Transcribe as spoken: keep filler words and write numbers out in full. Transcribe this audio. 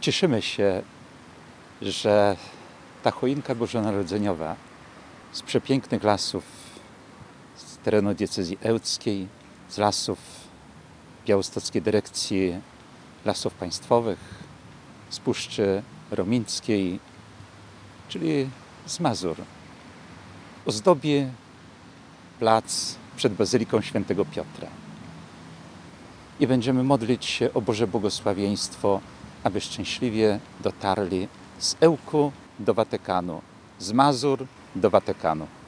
Cieszymy się, że ta choinka bożonarodzeniowa z przepięknych lasów, z terenu diecezji ełckiej, z lasów Białostockiej Dyrekcji Lasów Państwowych, z Puszczy Romińskiej, czyli z Mazur, ozdobi plac przed Bazyliką Świętego Piotra. I będziemy modlić się o Boże błogosławieństwo, aby szczęśliwie dotarli z Ełku do Watykanu, z Mazur do Watykanu.